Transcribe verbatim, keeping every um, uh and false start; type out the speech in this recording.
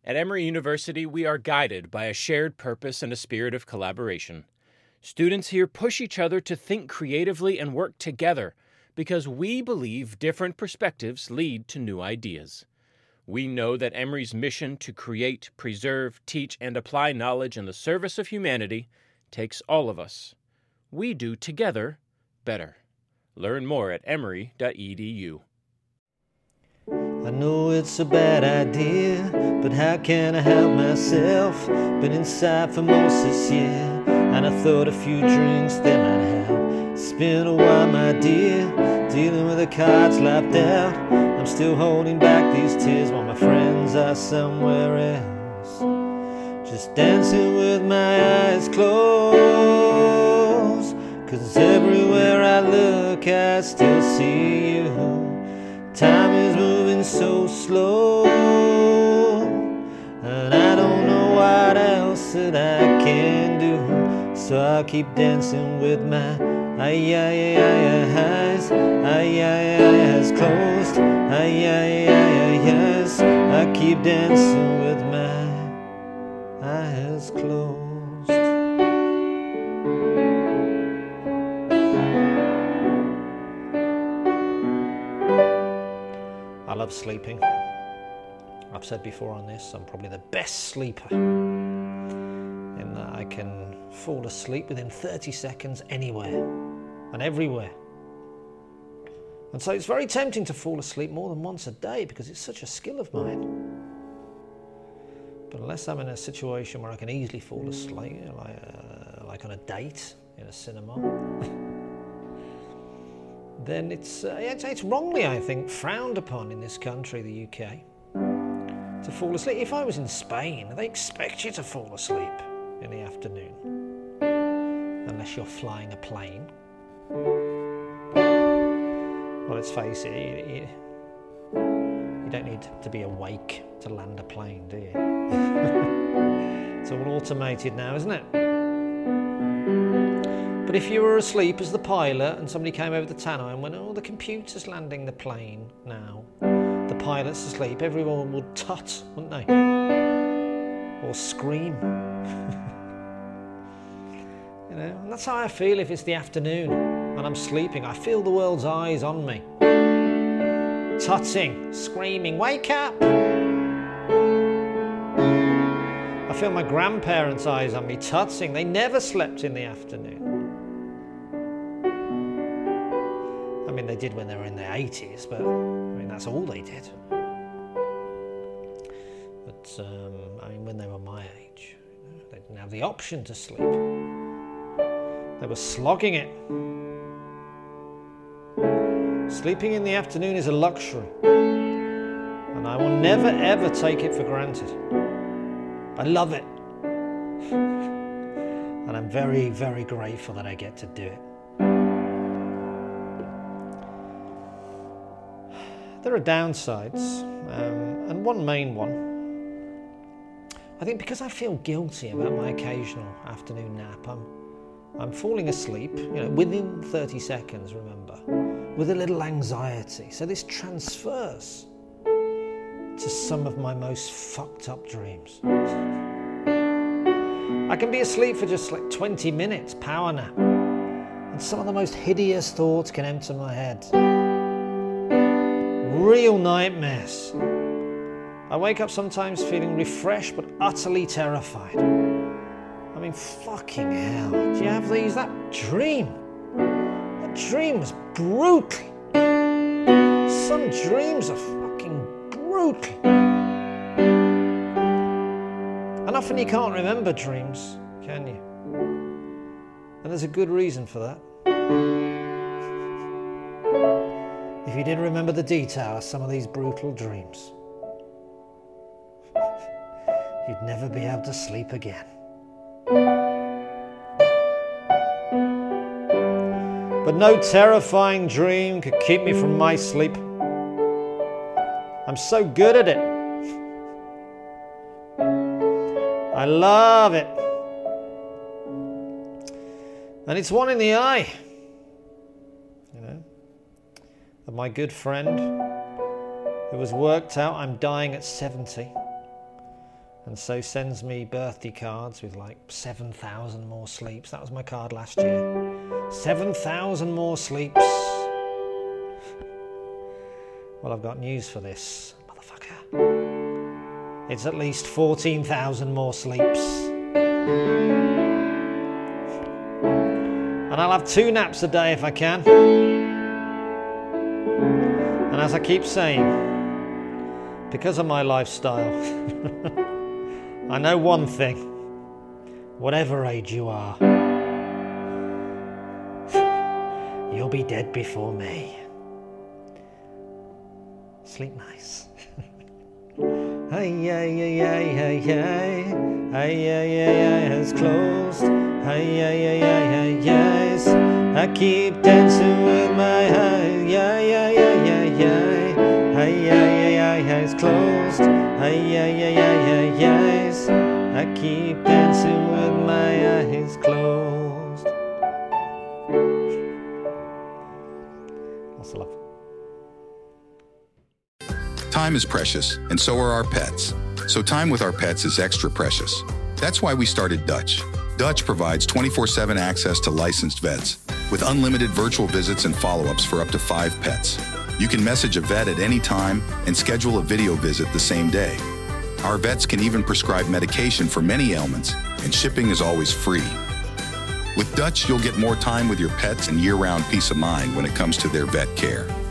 At Emory University, we are guided by a shared purpose and a spirit of collaboration. Students here push each other to think creatively and work together because we believe different perspectives lead to new ideas. We know that Emory's mission to create, preserve, teach, and apply knowledge in the service of humanity takes all of us. We do together better. Learn more at emory dot e d u. I know it's a bad idea, but how can I help myself? Been inside for most this year, and I thought a few drinks they might help. It's been a while, my dear, dealing with the cards left out. I'm still holding back these tears while my friends are somewhere else. Just dancing with my eyes closed, 'cause everywhere I look I still see you. Time is moving so slow, and I don't know what else that I can do. So I'll keep dancing with my ay ay ay eyes, ay ay eyes closed, ay ay ay yes. I keep dancing with my eyes closed. I love sleeping. I've said before on this, I'm probably the best sleeper in that I can fall asleep within thirty seconds anywhere and everywhere. And so it's very tempting to fall asleep more than once a day because it's such a skill of mine. But unless I'm in a situation where I can easily fall asleep, you know, like, uh, like on a date in a cinema, then it's, uh, it's, it's wrongly, I think, frowned upon in this country, the U K, to fall asleep. If I was in Spain, they expect you to fall asleep in the afternoon, unless you're flying a plane. Well, let's face it, you, you, you don't need to be awake to land a plane, do you? It's all automated now, isn't it? But if you were asleep as the pilot and somebody came over the tannoy and went, oh, the computer's landing the plane now, the pilot's asleep, everyone would tut, wouldn't they? Or scream. You know, and that's how I feel if it's the afternoon and I'm sleeping. I feel the world's eyes on me. Tutting, screaming, wake up! I feel my grandparents' eyes on me, tutting. They never slept in the afternoon. I mean, they did when they were in their eighties, but I mean, that's all they did. But, um, I mean, when they were my age, you know, they didn't have the option to sleep. They were slogging it. Sleeping in the afternoon is a luxury, and I will never, ever take it for granted. I love it. And I'm very, very grateful that I get to do it. There are downsides, um, and one main one. I think because I feel guilty about my occasional afternoon nap, I'm, I'm falling asleep, you know, within thirty seconds, remember, with a little anxiety. So this transfers to some of my most fucked up dreams. I can be asleep for just like twenty minutes, power nap, and some of the most hideous thoughts can enter my head. Real nightmares. I wake up sometimes feeling refreshed but utterly terrified. I mean, fucking hell. Do you have these? That dream. That dream was brutal. Some dreams are fucking brutal. And often you can't remember dreams, can you? And there's a good reason for that. If you did remember the detail of some of these brutal dreams, you'd never be able to sleep again. But no terrifying dream could keep me from my sleep. I'm so good at it. I love it. And it's one in the eye, you know, of my good friend who has worked out I'm dying at seventy. and so sends me birthday cards with like seven thousand more sleeps. That was my card last year. seven thousand more sleeps. Well, I've got news for this, motherfucker. It's at least fourteen thousand more sleeps. And I'll have two naps a day if I can. And as I keep saying, because of my lifestyle, I know one thing. Whatever age you are, you'll be dead before me. Sleep nice. Hey, yeah, yeah, yeah, yeah, yeah. Hey, yeah, yeah, yeah, it's closed. Hey, yeah, yeah, yeah, yeah, yes. I keep dancing with my eyes. Yeah, yeah, yeah, yeah, yeah. Hey, yeah, yeah, yeah, yeah, it's closed. Hey, yeah, yeah, yeah, yeah, yes. I keep dancing with my eyes closed. Lots of love. Time is precious, and so are our pets. So time with our pets is extra precious. That's why we started Dutch. Dutch provides twenty-four seven access to licensed vets, with unlimited virtual visits and follow-ups for up to five pets. You can message a vet at any time and schedule a video visit the same day. Our vets can even prescribe medication for many ailments, and shipping is always free. With Dutch, you'll get more time with your pets and year-round peace of mind when it comes to their vet care.